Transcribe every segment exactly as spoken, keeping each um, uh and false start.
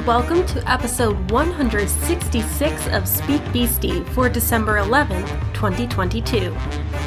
and welcome to episode one hundred sixty-six of Speak Beastie for December eleventh, twenty twenty-two.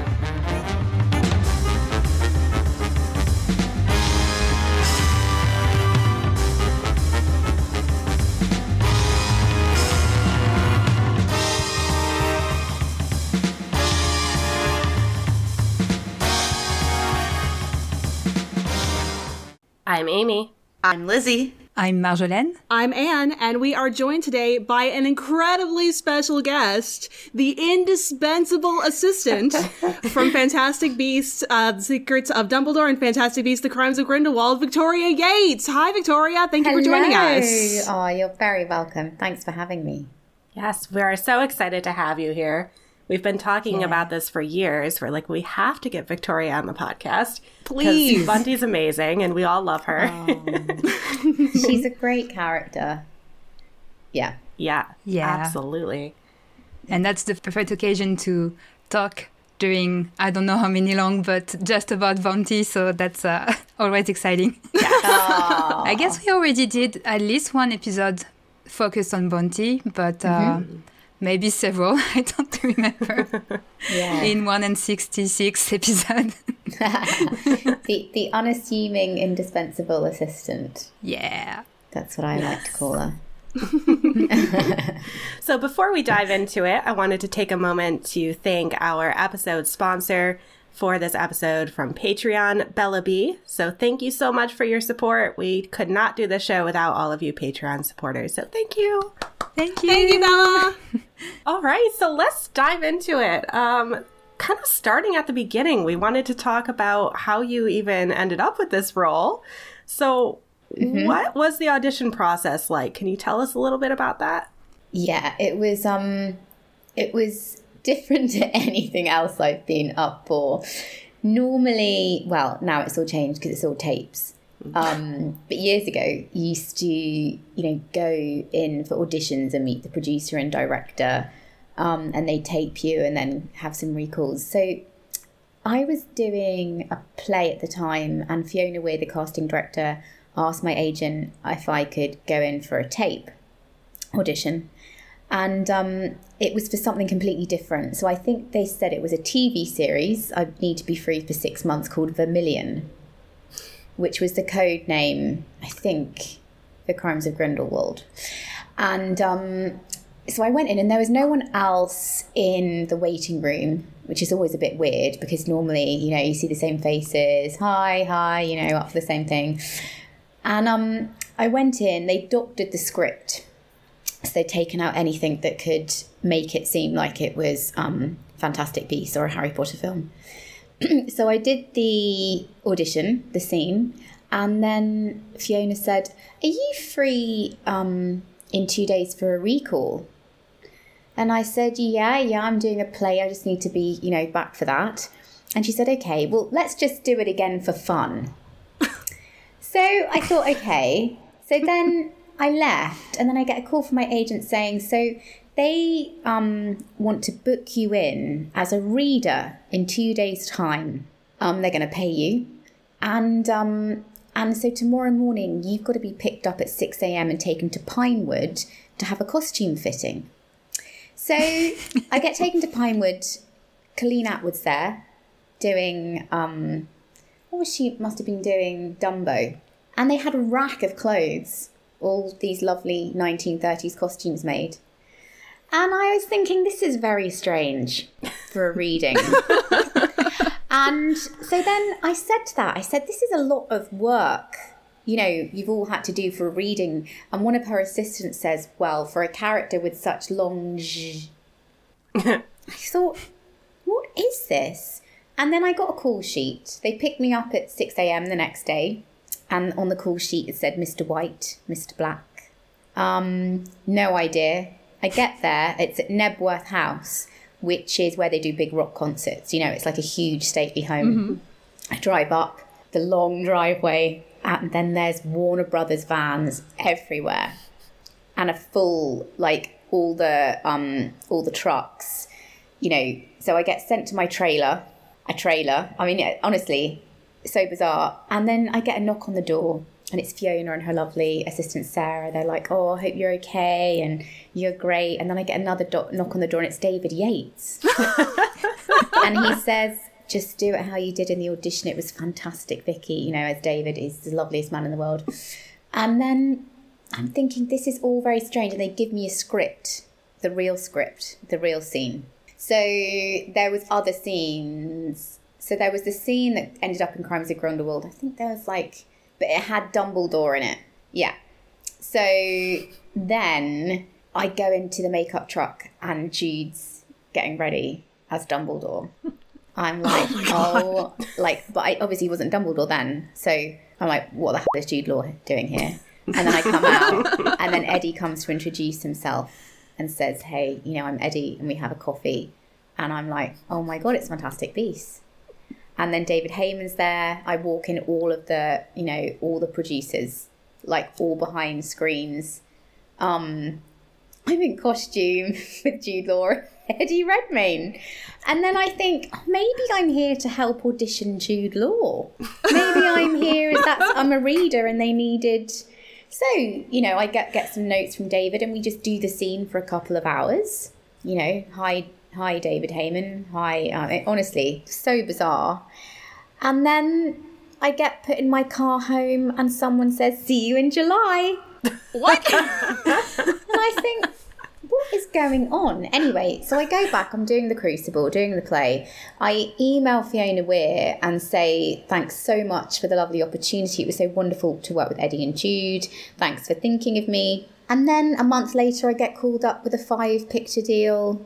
I'm Amy. I'm Lizzie. I'm Marjolaine. I'm Anne, and we are joined today by an incredibly special guest, the indispensable assistant from Fantastic Beasts, uh, The Secrets of Dumbledore and Fantastic Beasts, The Crimes of Grindelwald, Victoria Yates. Hi, Victoria. Thank you Hello. for joining us. Oh, you're very welcome. Thanks for having me. Yes, we're so excited to have you here. We've been talking Yeah. about this for years. We're like, we have to get Victoria on the podcast. Please. Because Bunty's amazing, and we all love her. Oh. She's a great character. Yeah. Yeah, Yeah. absolutely. And that's the perfect occasion to talk during, I don't know how many long, but just about Bounty. So that's uh, always exciting. Oh. I guess we already did at least one episode focused on Bounty, but uh, Mm-hmm. maybe several. I don't remember. Yeah. In one and sixty-six episode. the, the unassuming, indispensable assistant. Yeah. That's what I like to call her. So before we dive into it, I wanted to take a moment to thank our episode sponsor for this episode from Patreon, Bella B. So thank you so much for your support. We could not do this show without all of you Patreon supporters. So thank you. Thank you. Thank you, Bella. All right, so let's dive into it. Um, kind of starting at the beginning, we wanted to talk about how you even ended up with this role. So Mm-hmm. what was the audition process like? Can you tell us a little bit about that? Yeah, it was um it was different to anything else I've been up for. Normally, well, now it's all changed because it's all tapes. Um, but years ago, you used to, you know, go in for auditions and meet the producer and director, um, and they tape you and then have some recalls. So I was doing a play at the time, and Fiona Weir, the casting director, asked my agent if I could go in for a tape audition. And um, it was for something completely different. So I think they said it was a T V series. I'd need to be free for six months called Vermilion, which was the code name, I think, The Crimes of Grindelwald. And um, so I went in, and there was no one else in the waiting room, which is always a bit weird because normally, you know, you see the same faces. Hi, hi, you know, up for the same thing. And um, I went in, they doctored the script. So they'd taken out anything that could make it seem like it was um, Fantastic Beasts or a Harry Potter film. So I did the audition, the scene, and then Fiona said, are you free um, in two days for a recall? And I said, yeah, yeah, I'm doing a play. I just need to be, you know, back for that. And she said, okay, well, let's just do it again for fun. So I thought, okay. So then I left, and then I get a call from my agent saying, so they um, want to book you in as a reader in two days' time. Um, they're going to pay you. And um, and so tomorrow morning, you've got to be picked up at six a.m. and taken to Pinewood to have a costume fitting. So I get taken to Pinewood. Colleen Atwood's there doing... Um, what was she? Must have been doing Dumbo. And they had a rack of clothes, all these lovely nineteen thirties costumes made. And I was thinking, this is very strange for a reading. And so then I said to that, I said, this is a lot of work, you know, you've all had to do for a reading. And one of her assistants says, well, for a character with such long zh. I thought, what is this? And then I got a call sheet. They picked me up at six a.m. the next day. And on the call sheet, it said Mister White, Mister Black. Um, no idea. I get there. It's at Nebworth House, which is where they do big rock concerts. You know, it's like a huge stately home. Mm-hmm. I drive up the long driveway, and then there's Warner Brothers vans everywhere. And a full, like, all the um, all the trucks. You know, so I get sent to my trailer. A trailer. I mean, honestly, so bizarre. And then I get a knock on the door, and it's Fiona and her lovely assistant Sarah. They're like, oh, I hope you're okay and you're great. And then I get another do- knock on the door and it's David Yates. And he says, just do it how you did in the audition. It was fantastic, Vicky. You know, as David is the loveliest man in the world. And then I'm thinking, this is all very strange. And they give me a script, the real script, the real scene. So there was other scenes. So there was the scene that ended up in Crimes of Grindelwald. I think there was like... but it had Dumbledore in it. Yeah. So then I go into the makeup truck and Jude's getting ready as Dumbledore. I'm like, oh, oh like, but I obviously wasn't Dumbledore then. So I'm like, what the hell is Jude Law doing here? And then I come out and then Eddie comes to introduce himself and says, hey, you know, I'm Eddie and we have a coffee. And I'm like, oh my God, it's Fantastic Beasts. And then David Heyman's there. I walk in all of the, you know, all the producers, like all behind screens. Um, I'm in costume with Jude Law, Eddie Redmayne. And then I think, oh, maybe I'm here to help audition Jude Law. Maybe I'm here as that's, I'm a reader and they needed... So, you know, I get, get some notes from David and we just do the scene for a couple of hours. You know, hi... Hi, David Heyman. Hi. Uh, it, honestly, so bizarre. And then I get put in my car home and someone says, see you in July. What? And I think, what is going on? Anyway, so I go back. I'm doing The Crucible, doing the play. I email Fiona Weir and say, thanks so much for the lovely opportunity. It was so wonderful to work with Eddie and Jude. Thanks for thinking of me. And then a month later, I get called up with a five picture deal.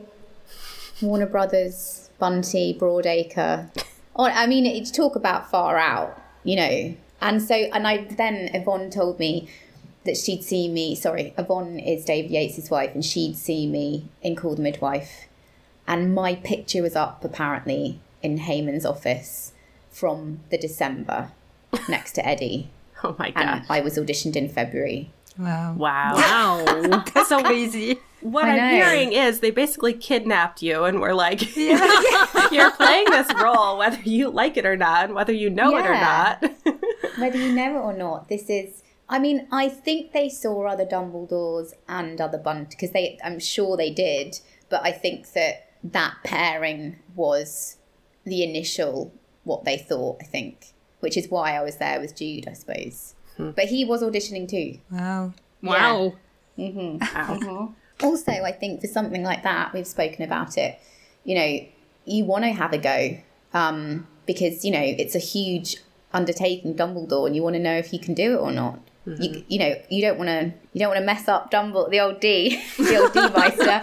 Warner Brothers, Bunty, Broadacre. Oh, I mean, it's talk about far out, you know. And so, and I then Yvonne told me that she'd see me. Sorry, Yvonne is David Yates' wife, and she'd see me in Call the Midwife, and my picture was up apparently in Heyman's office from the December next to Eddie. Oh my god! And I was auditioned in February. Wow. Wow. Wow. That's so crazy. What I I'm know. hearing is they basically kidnapped you and were like, you're playing this role whether you like it or not, and whether you know it or Yeah. not. Whether you know it or not, this is... I mean, I think they saw other Dumbledores and other Bunt, because they, I'm sure they did, but I think that that pairing was the initial, what they thought, I think, which is why I was there with Jude, I suppose. Hmm. But he was auditioning too. Wow. Wow. Yeah. Mm-hmm. Mm-hmm. Also, I think for something like that, we've spoken about it, you know, you want to have a go um, because, you know, it's a huge undertaking, Dumbledore, and you want to know if you can do it or not. Mm-hmm. You, you know, you don't want to you don't want to mess up Dumbledore, the old D, the old D-Meister.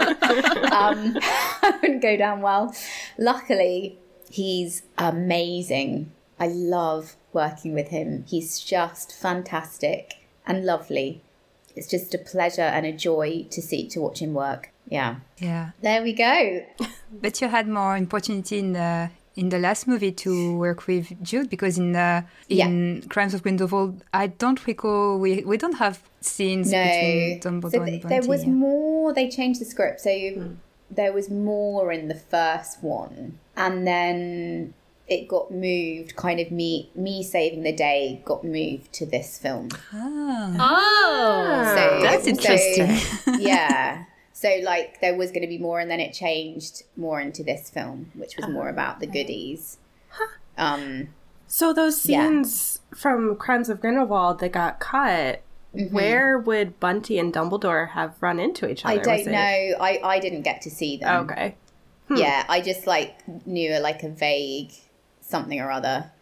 um, that wouldn't go down well. Luckily, he's amazing. I love working with him. He's just fantastic and lovely. It's just a pleasure and a joy to see, to watch him work. Yeah. Yeah. There we go. But you had more opportunity in the in the last movie to work with Jude, because in the in yeah. Crimes of Grindelwald, I don't recall we we don't have scenes no. between Dumbledore so and th- Bunty. There was yeah. more. They changed the script, so mm. there was more in the first one, and then it got moved. Kind of me me saving the day got moved to this film. Ah. Oh, so, that's interesting. So, yeah. So, like, there was going to be more, and then it changed more into this film, which was more about the goodies. Huh. Um, so those scenes yeah. from Crimes of Grindelwald that got cut, mm-hmm. where would Bunty and Dumbledore have run into each other? I don't know. I, I didn't get to see them. Okay. Hmm. Yeah, I just, like, knew, like, a vague something or other.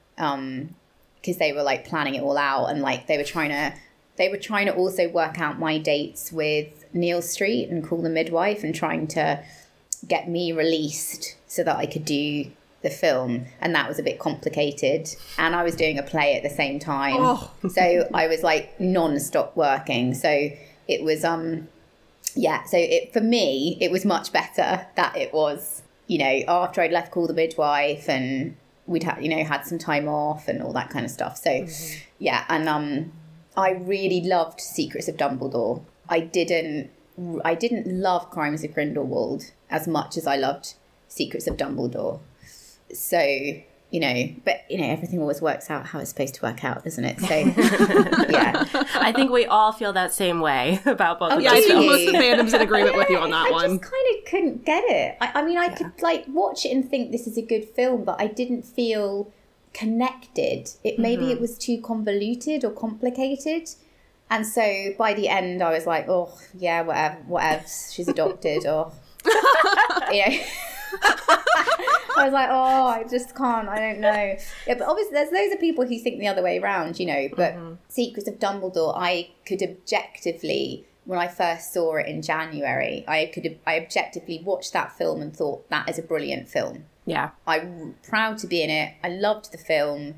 Um, because they were, like, planning it all out, and, like, they were trying to... They were trying to also work out my dates with Neil Street and Call the Midwife, and trying to get me released so that I could do the film. And that was a bit complicated. And I was doing a play at the same time. Oh. So I was like non-stop working. So it was, um, yeah. So it, for me, it was much better that it was, you know, after I'd left Call the Midwife and we'd had, you know, had some time off and all that kind of stuff. So mm-hmm. yeah. And, um, I really loved Secrets of Dumbledore. I didn't I didn't love Crimes of Grindelwald as much as I loved Secrets of Dumbledore. So you know, but, you know, everything always works out how it's supposed to work out, doesn't it? So, yeah. I think we all feel that same way about both Oh, of Yeah, I those think films. most of the fandom's in agreement with you on that I one. just kind of couldn't get it. I, I mean, I could, like, watch it and think this is a good film, but I didn't feel connected. It Maybe it was too convoluted or complicated. And so by the end, I was like, oh, yeah, whatever, whatever. She's adopted, or, you know. I was like, oh, I just can't, I don't know. Yeah, but obviously there's loads of people who think the other way around, you know, but mm-hmm. Secrets of Dumbledore, I could objectively, when I first saw it in January, I could I objectively watched that film and thought, that is a brilliant film. Yeah. I'm proud to be in it. I loved the film.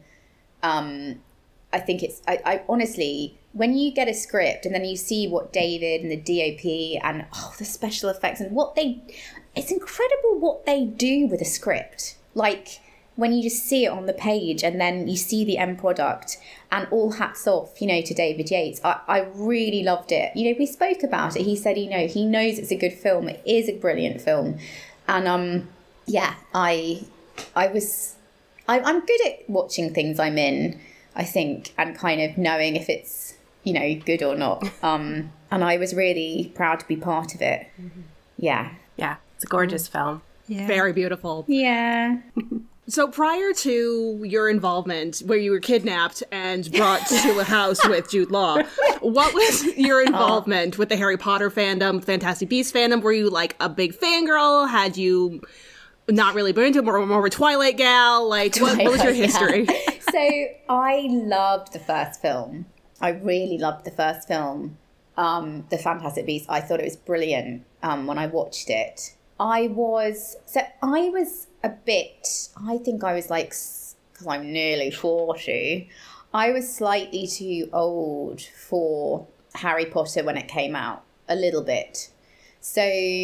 Um, I think it's, I, I honestly, when you get a script and then you see what David and the D O P and oh, the special effects and what they, it's incredible what they do with a script. Like when you just see it on the page and then you see the end product, and all hats off, you know, to David Yates. I, I really loved it. You know, we spoke about it. He said, you know, he knows it's a good film. It is a brilliant film. And um, yeah, I, I was, I, I'm good at watching things I'm in, I think, and kind of knowing if it's, you know, good or not. Um, and I was really proud to be part of it. Mm-hmm. Yeah. Yeah, it's a gorgeous film. Yeah. Very beautiful. Yeah. So prior to your involvement, where you were kidnapped and brought to a house with Jude Law, what was your involvement oh. with the Harry Potter fandom, Fantastic Beasts fandom? Were you like a big fangirl? Had you not really been into it, more, more of a Twilight gal? Like, Twilight, what, what was your history? Yeah. So I loved the first film. I really loved the first film, um, The Fantastic Beasts. I thought it was brilliant um, when I watched it. I was, so I was a bit, I think I was like, because I'm nearly forty, I was slightly too old for Harry Potter when it came out, a little bit. So,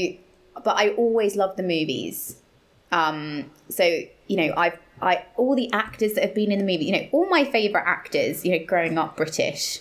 but I always loved the movies. Um, so, you know, I've, I, all the actors that have been in the movie, you know, all my favourite actors, you know, growing up British,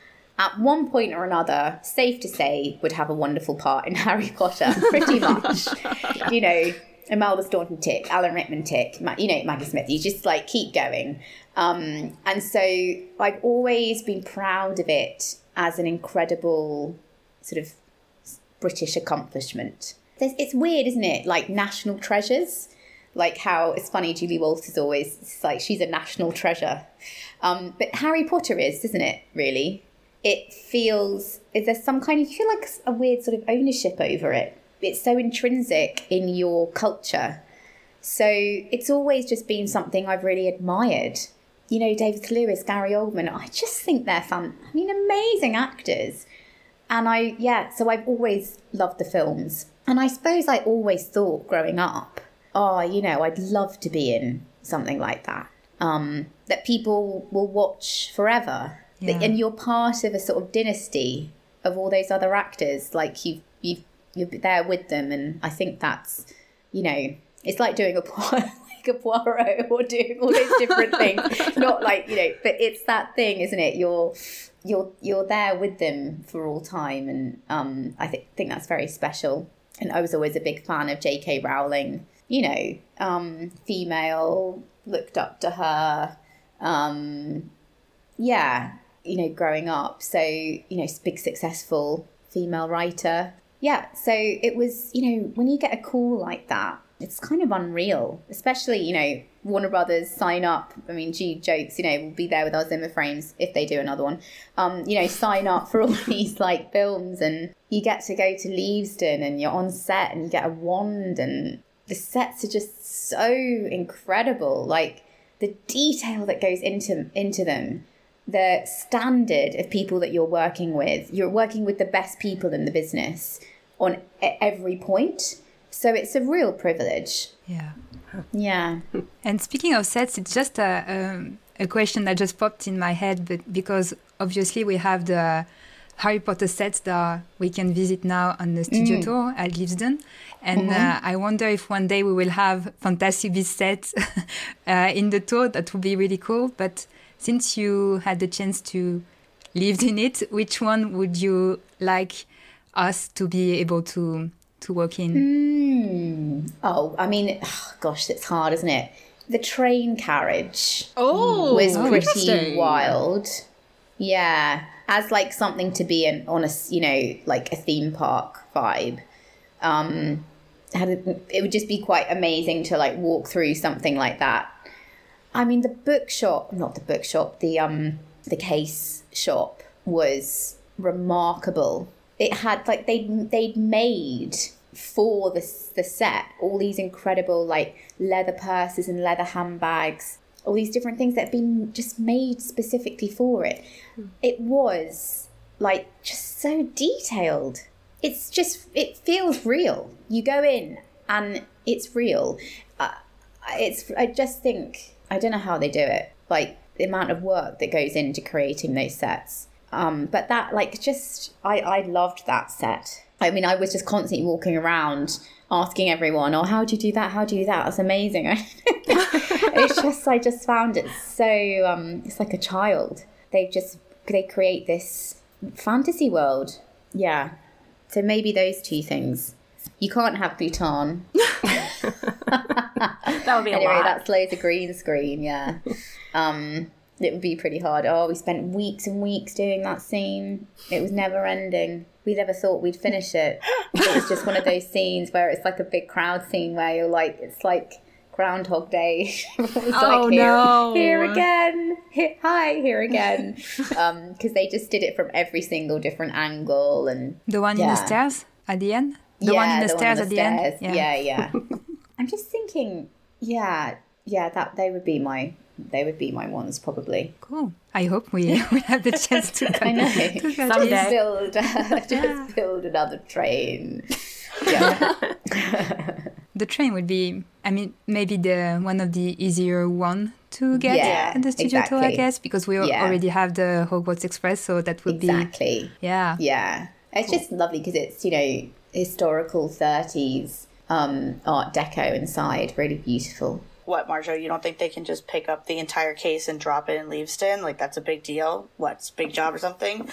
at one point or another, safe to say, would have a wonderful part in Harry Potter, pretty much. You know, Imelda Staunton tick, Alan Rickman tick, you know, Maggie Smith, you just like keep going. Um, and so I've always been proud of it as an incredible sort of British accomplishment. There's, it's weird, isn't it? Like national treasures. Like how it's funny, Julie Walters is always, it's like she's a national treasure. Um, but Harry Potter is, isn't it, really? It feels, is there some kind of, you feel like a weird sort of ownership over it. It's so intrinsic in your culture. So it's always just been something I've really admired. You know, David Lewis, Gary Oldman, I just think they're fun. I mean, amazing actors. And I, yeah, so I've always loved the films. And I suppose I always thought growing up, oh, you know, I'd love to be in something like that. Um, that people will watch forever. Yeah. And you're part of a sort of dynasty of all those other actors. Like you, you, you're there with them, and I think that's, you know, it's like doing a like a Poirot or doing all those different things. Not like, you know, but it's that thing, isn't it? You're, you're, you're there with them for all time, and um, I think think that's very special. And I was always a big fan of J K Rowling. You know, um, female, looked up to her. Um, yeah. You know, growing up. So, you know, big successful female writer. Yeah. So it was, you know, when you get a call like that, it's kind of unreal, especially, you know, Warner Brothers sign up. I mean, Jude jokes, you know, we'll be there with our Zimmer frames if they do another one. Um, you know, sign up for all these like films, and you get to go to Leavesden and you're on set and you get a wand, and the sets are just so incredible. Like the detail that goes into into them. The standard of people that you're working with, you're working with the best people in the business on every point. So it's a real privilege. Yeah. Yeah. And speaking of sets, it's just a, um, a question that just popped in my head, but because obviously we have the Harry Potter sets that we can visit now on the studio mm. tour at Leavesden. And mm-hmm. uh, I wonder if one day we will have Fantastic Beasts sets uh, in the tour. That would be really cool. But since you had the chance to live in it, which one would you like us to be able to to work in? Mm. Oh, I mean, oh, gosh, it's hard, isn't it? the train carriage Oh, was pretty interesting. wild. Yeah, as like something to be in on a, you know, like a theme park vibe. Um, had a, it would just be quite amazing to like walk through something like that. I mean, the bookshop, not the bookshop, the um, the case shop was remarkable. It had like they they'd made for the the set all these incredible like leather purses and leather handbags, all these different things that had been just made specifically for it. It was like just so detailed. It's just, it feels real. You go in and it's real. Uh, it's, I just think, I don't know how they do it. Like the amount of work that goes into creating those sets. Um, but that like just, I, I loved that set. I mean, I was just constantly walking around asking everyone, oh, how do you do that? How do you do that? That's amazing. It's just, I just found it so, um, it's like a child. They just, they create this fantasy world. Yeah. So maybe those two things. You can't have Bhutan. That would be a anyway, lot. that's loads of green screen, yeah. Um, it would be pretty hard. Oh, we spent weeks and weeks doing that scene. It was never ending. We never thought we'd finish it. It was just one of those scenes where it's like a big crowd scene where you're like, it's like Groundhog Day. It's Oh, like, here, no. here again. Here, hi, here again. Um, because they just did it from every single different angle. And The one in yeah. the stairs at the end? The yeah, one in the, the stairs one at the the end? stairs. Yeah, yeah. I'm just thinking, yeah, yeah, that they would be my they would be my ones probably. Cool. I hope we, we have the chance to I come know. to Just Someday. build, uh, just build another train. Yeah. The train would be, I mean, maybe the one of the easier one to get Yeah, in the studio tour, I exactly. guess, because we al- Yeah. already have the Hogwarts Express, so that would Exactly. be, yeah. Yeah. It's just lovely because it's, you know, historical thirties um, Art Deco inside. Really beautiful. What, Marjo, you don't think they can just pick up the entire case and drop it in Leavesden? Like, that's a big deal? What, it's a big job or something?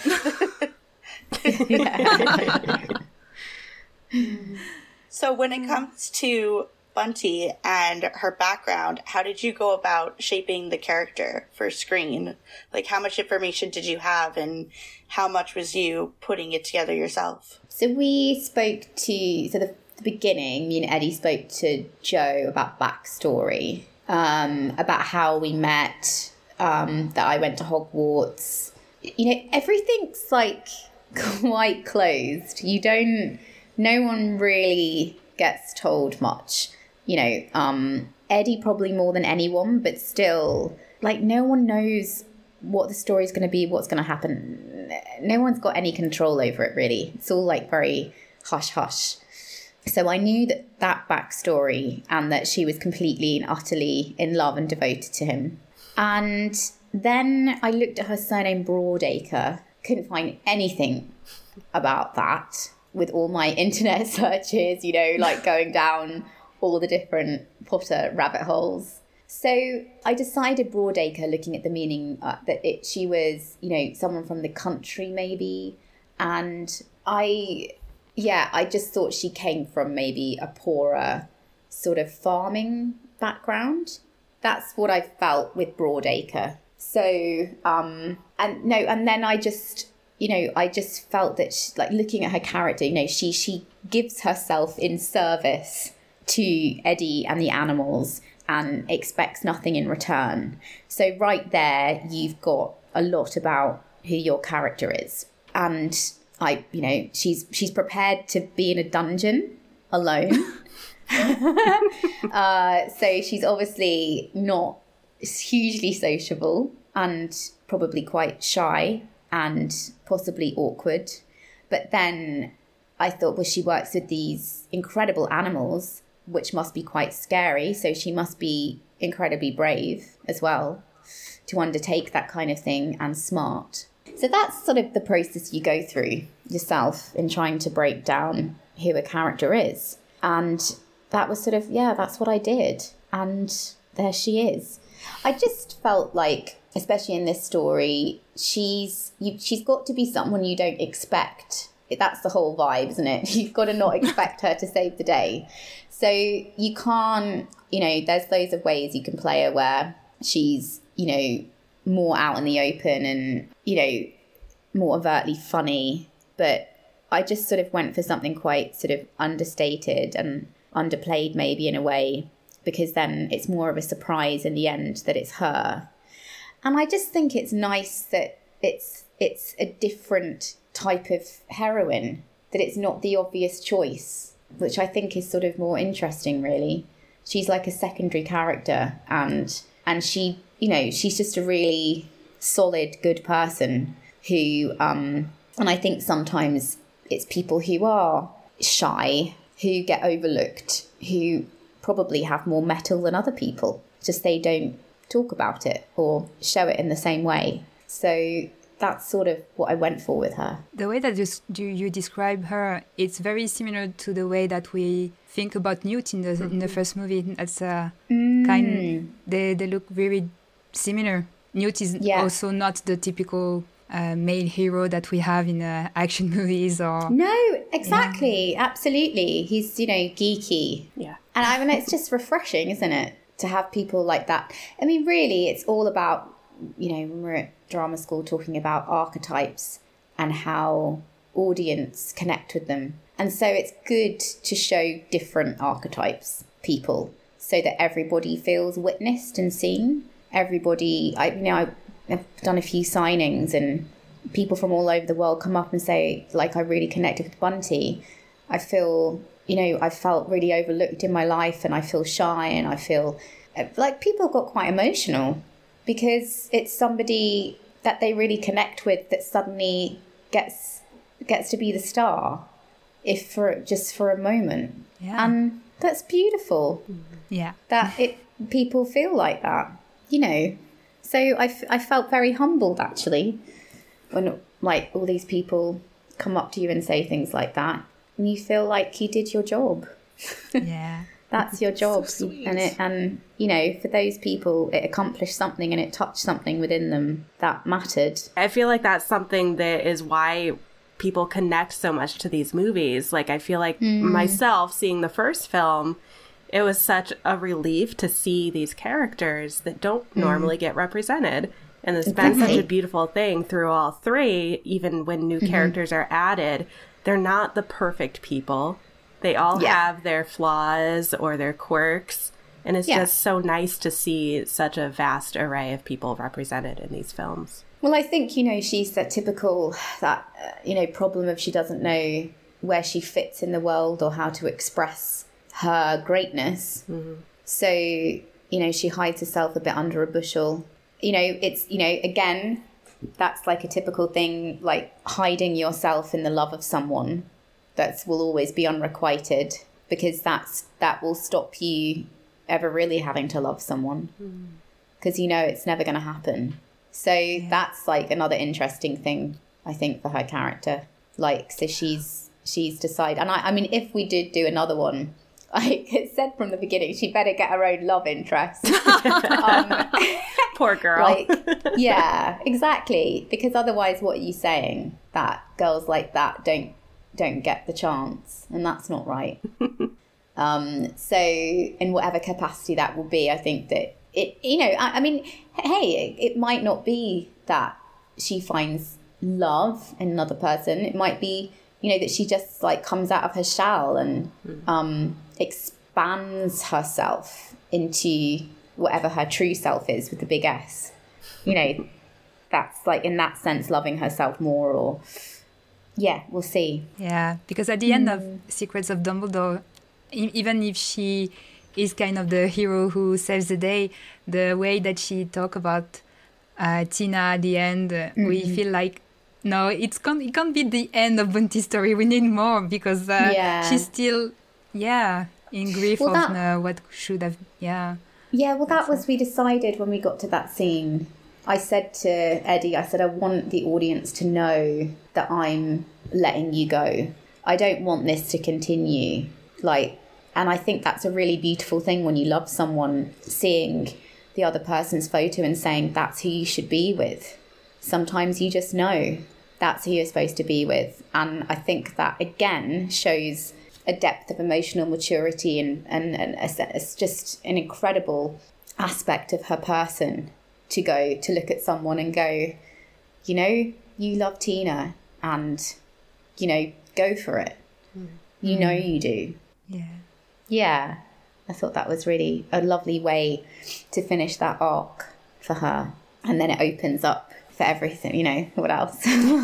So when it comes to Bunty and her background, how did you go about shaping the character for screen? Like, how much information did you have, and how much was you putting it together yourself? So we spoke to, so the, the beginning, me and Eddie spoke to Joe about backstory, um, about how we met, um, that I went to Hogwarts. You know, everything's like quite closed. You don't, no one really gets told much. You know, um, Eddie probably more than anyone, but still, like, no one knows what the story's going to be, what's going to happen. No one's got any control over it, really. It's all, like, very hush-hush. So I knew that that backstory and that she was completely and utterly in love and devoted to him. And then I looked at her surname Broadacre, couldn't find anything about that with all my internet searches, you know, like going down all the different Potter rabbit holes. So I decided Broadacre, looking at the meaning, uh, that it she was, you know, someone from the country maybe. And I, yeah, I just thought she came from maybe a poorer sort of farming background. That's what I felt with Broadacre. So, um, and no, and then I just, you know, I just felt that, she, like, looking at her character, you know, she she gives herself in service to Eddie and the animals and expects nothing in return. So right there, you've got a lot about who your character is. And I, you know, she's she's prepared to be in a dungeon alone. uh, so she's obviously not hugely sociable and probably quite shy and possibly awkward. But then I thought, well, she works with these incredible animals, which must be quite scary. So she must be incredibly brave as well to undertake that kind of thing, and smart. So that's sort of the process you go through yourself in trying to break down who a character is. And that was sort of, yeah, that's what I did. And there she is. I just felt like, especially in this story, she's you, she's got to be someone you don't expect that's the whole vibe, isn't it? You've got to not expect her to save the day. So you can't, you know, there's loads of ways you can play her where she's, you know, more out in the open and, you know, more overtly funny. But I just sort of went for something quite sort of understated and underplayed maybe in a way, because then it's more of a surprise in the end that it's her. And I just think it's nice that it's it's a different type of heroine, that it's not the obvious choice, which I think is sort of more interesting, really. She's like a secondary character, and and she, you know, she's just a really solid, good person who, um, and I think sometimes it's people who are shy, who get overlooked, who probably have more mettle than other people, just they don't talk about it or show it in the same way. So that's sort of what I went for with her. The way that you, you, you describe her, it's very similar to the way that we think about Newt in the mm-hmm. in the first movie. That's a mm. kind. They they look very similar. Newt is yeah. also not the typical uh, male hero that we have in uh, action movies or. No, exactly, yeah. absolutely. He's, you know, geeky. Yeah, and I mean it's just refreshing, isn't it, to have people like that? I mean, really, it's all about, you know, when we're at drama school talking about archetypes and how audience connect with them. And so it's good to show different archetypes, people, so that everybody feels witnessed and seen. Everybody, I, you know, I've done a few signings and people from all over the world come up and say, like, I really connected with Bunty. I feel, you know, I felt really overlooked in my life and I feel shy and I feel like people got quite emotional because it's somebody that they really connect with that suddenly gets gets to be the star, if for just for a moment. Yeah. And that's beautiful. Yeah. That it people feel like that, you know. So I, f- I felt very humbled, actually, when, like, all these people come up to you and say things like that, and you feel like you did your job. Yeah. That's your job. So sweet. and it, and you know, for those people, it accomplished something and it touched something within them that mattered. I feel like that's something that is why people connect so much to these movies. Like, I feel like mm. myself seeing the first film, it was such a relief to see these characters that don't mm. normally get represented. And it's been such a beautiful thing through all three, even when new mm-hmm. characters are added. They're not the perfect people. They all yeah. have their flaws or their quirks. And it's yeah. just so nice to see such a vast array of people represented in these films. Well, I think, you know, she's that typical, that, uh, you know, problem of she doesn't know where she fits in the world or how to express her greatness. Mm-hmm. So, you know, she hides herself a bit under a bushel. You know, it's, you know, again, that's like a typical thing, like hiding yourself in the love of someone. That will always be unrequited, because that's that will stop you ever really having to love someone, because mm. you know it's never going to happen. So yeah. that's like another interesting thing, I think, for her character. Like, so she's she's decided, and I, I mean, if we did do another one, like it said from the beginning, she better get her own love interest. um, Poor girl. Like, yeah, exactly. Because otherwise, what are you saying? That girls like that don't. don't get the chance, and that's not right. um so in whatever capacity that will be, I think that it, you know, I, I mean, hey, it, it might not be that she finds love in another person. It might be, you know, that she just like comes out of her shell and um expands herself into whatever her true self is with the big S, you know. That's like, in that sense, loving herself more. Or yeah, we'll see. Yeah, because at the end mm. of Secrets of Dumbledore, e- even if she is kind of the hero who saves the day, the way that she talk about uh, Tina at the end, uh, mm-hmm. we feel like, no, it's con- it can't be the end of Bunty's story. We need more, because uh, yeah. she's still, yeah, in grief well, of that, uh, what should have, yeah. Yeah, well, that was, we decided when we got to that scene. I said to Eddie, I said, I want the audience to know that I'm letting you go. I don't want this to continue. Like, and I think that's a really beautiful thing when you love someone, seeing the other person's photo and saying that's who you should be with. Sometimes you just know. that's who you're supposed to be with. And I think that, again, shows a depth of emotional maturity and, and, and a, it's just an incredible aspect of her person to go to look at someone and go, you know, you love Tina and, you know, go for it. Mm. You know you do. Yeah. Yeah. I thought that was really a lovely way to finish that arc for her. And then it opens up for everything, you know, what else?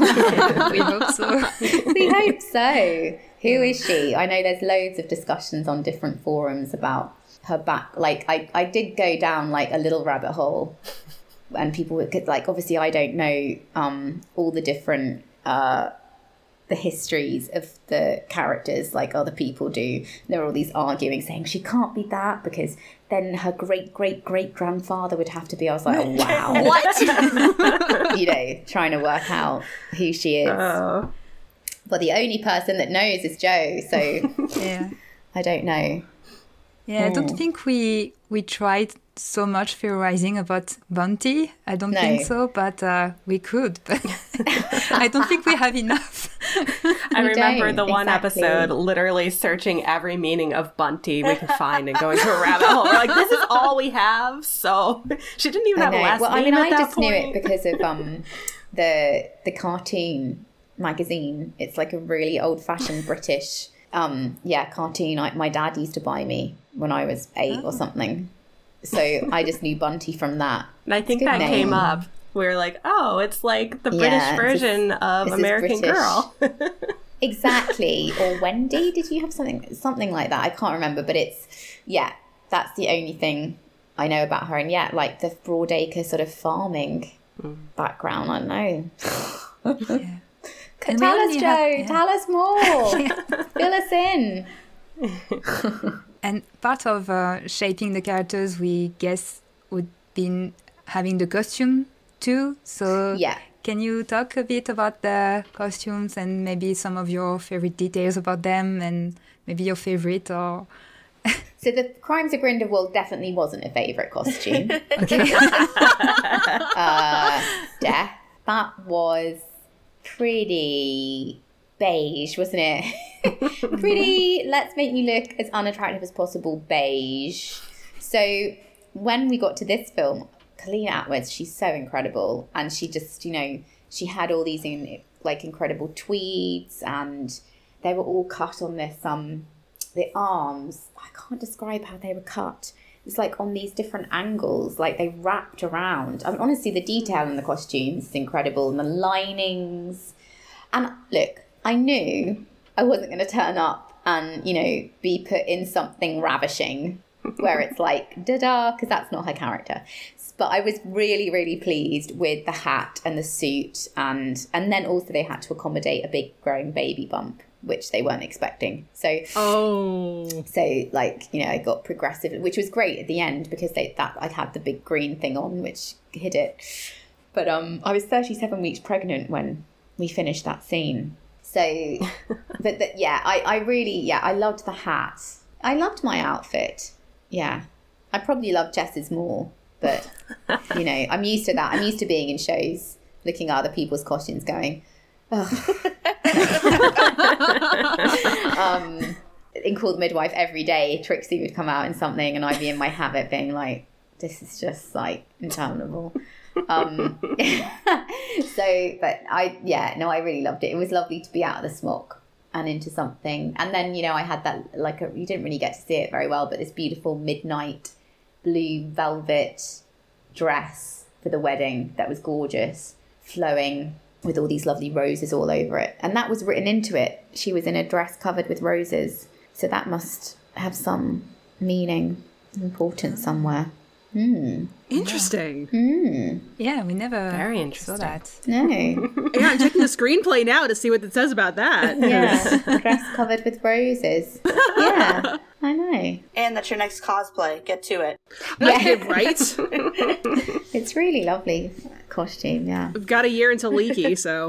We hope so. We hope so. Who is she? I know there's loads of discussions on different forums about her back. Like, I, I did go down like a little rabbit hole, and people would, like, obviously I don't know um, all the different, uh, the histories of the characters like other people do. There are all these arguing saying she can't be that because then her great great great grandfather would have to be. I was like, oh, wow. What? You know, trying to work out who she is. Oh. But the only person that knows is Joe, so Yeah. I don't know. Yeah, I don't think we we tried so much theorizing about Bunty. I don't No. think so, but uh, we could. But I don't think we have enough. I We remember don't, the one exactly. episode literally searching every meaning of Bunty we could find and going to a rabbit hole. We're like, this is all we have. So she didn't even I have a know. last Well, I name mean, at I that just point. knew it because of um the the cartoon magazine. It's like a really old fashioned British um yeah cartoon. I, my dad used to buy me when I was eight Oh. or something. So I just knew Bunty from that. And I think It's a that good came name. up. We were like, oh, it's like the Yeah, British it's a- version of this is American British. Girl. Exactly. Or Wendy, did you have something something like that? I can't remember, but it's yeah, that's the only thing I know about her. And yeah, like the Broadacre sort of farming background, I don't know. Yeah. And we Tell us, only Joe. have- yeah. Tell us more. Fill us in. And part of uh, shaping the characters, we guess, would be having the costume too. So Yeah. can you talk a bit about the costumes and maybe some of your favorite details about them and maybe your favorite or... So the Crimes of Grindelwald definitely wasn't a favourite costume. Okay. uh, Death. That was pretty beige, wasn't it? Pretty, let's make you look as unattractive as possible beige. So when we got to this film, Colleen Atwood, she's so incredible. And she just, you know, she had all these in, like incredible tweeds and they were all cut on this, um, the arms. I can't describe how they were cut. It's like on these different angles, like they wrapped around. I mean, honestly, the detail in the costumes is incredible, and the linings. And look, I knew I wasn't going to turn up and, you know, be put in something ravishing where it's like, da-da, because that's not her character. But I was really, really pleased with the hat and the suit. And, and then also they had to accommodate a big growing baby bump, which they weren't expecting. So, Oh. so like, you know, I got progressive, which was great at the end because they that I'd had the big green thing on, which hid it. But um, I was thirty-seven weeks pregnant when we finished that scene. So, but the, yeah, I, I really, yeah, I loved the hat. I loved my outfit. Yeah. I probably love Jess's more, but, you know, I'm used to that. I'm used to being in shows, looking at other people's costumes going, oh. um, in Call the Midwife every day, Trixie would come out in something and I'd be in my habit being like, this is just like interminable. Um, so, but I, yeah, no, I really loved it. It was lovely to be out of the smock and into something. And then, you know, I had that, like, a, you didn't really get to see it very well, but this beautiful midnight blue velvet dress for the wedding that was gorgeous, flowing with all these lovely roses all over it. And that was written into it. She was in a dress covered with roses. So that must have some meaning, importance somewhere. Hmm. Interesting. Hmm. Yeah, we never Very saw interesting. that. No. Yeah, I'm checking the screenplay now to see what it says about that. Yeah. Dress covered with roses. Yeah. I know. And that's your next cosplay. Get to it. Yeah, right? It's really lovely costume, yeah. We've got a year until Leaky, so.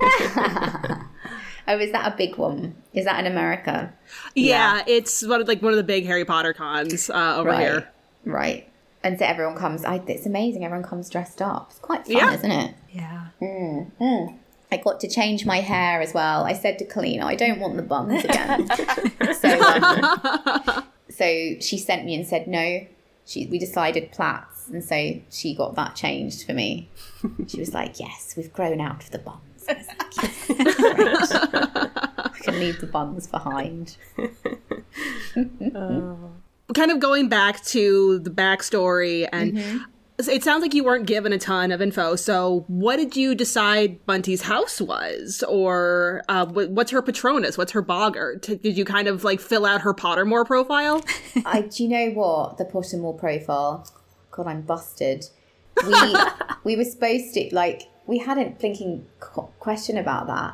Oh, is that a big one? Is that in America? Yeah, it's one of, like one of the big Harry Potter cons uh, over Right. here. Right. And so everyone comes, I, it's amazing, everyone comes dressed up. It's quite fun, Yeah. isn't it? Yeah. Mm, mm. I got to change my hair as well. I said to Colleen, I don't want the buns again. so, um, so she sent me and said, no, she, we decided plaits. And so she got that changed for me. She was like, yes, we've grown out of the buns. I was like, yes, I can leave the buns behind. oh. Kind of going back to the backstory, and mm-hmm. it sounds like you weren't given a ton of info. So what did you decide Bunty's house was? Or uh, what's her Patronus? What's her boggart? Did you kind of like fill out her Pottermore profile? I, do you know what? The Pottermore profile. God, I'm busted. We we were supposed to, like, we had a thinking question about that.